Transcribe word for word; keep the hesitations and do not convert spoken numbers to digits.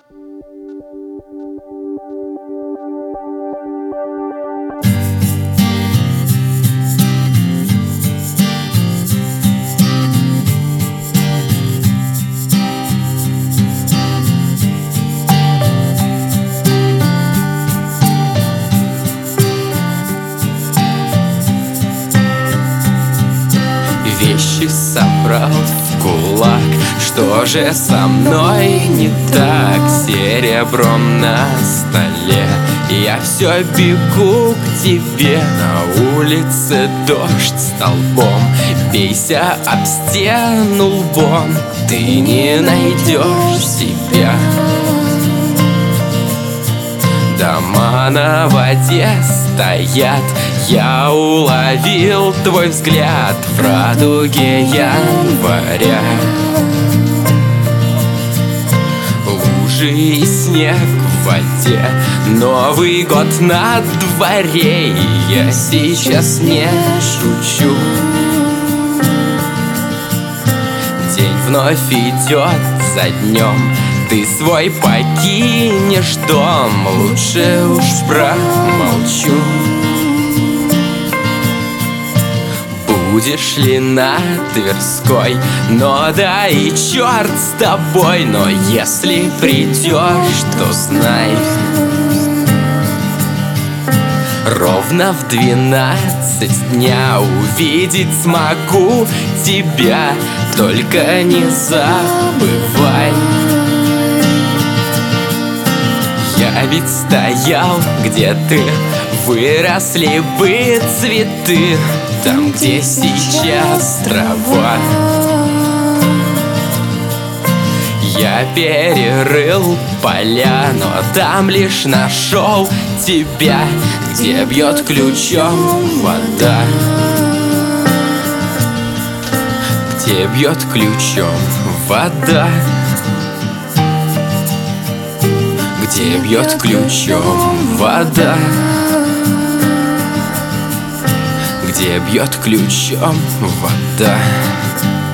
Вещи собрал в кулак. Что же со мной не так? Серебром на столе я все бегу к тебе. На улице дождь столбом, бейся об стену лбом, ты не найдешь себя. Дома на воде стоят, я уловил твой взгляд в радуге января. Лужи и снег в воде, Новый год на дворе, и я сейчас не шучу. День вновь идет за днем, ты свой покинешь дом, лучше уж промолчу. Будешь ли на Тверской? Но да и черт с тобой. Но если придешь, то знай, ровно в двенадцать дня увидеть смогу тебя. Только не забывай, я ведь стоял, где ты, выросли бы цветы, там, где сейчас трава. Я перерыл поля, но там лишь нашел тебя, где бьет ключом вода, где бьет ключом вода, где бьет ключом вода, где бьет ключом вода.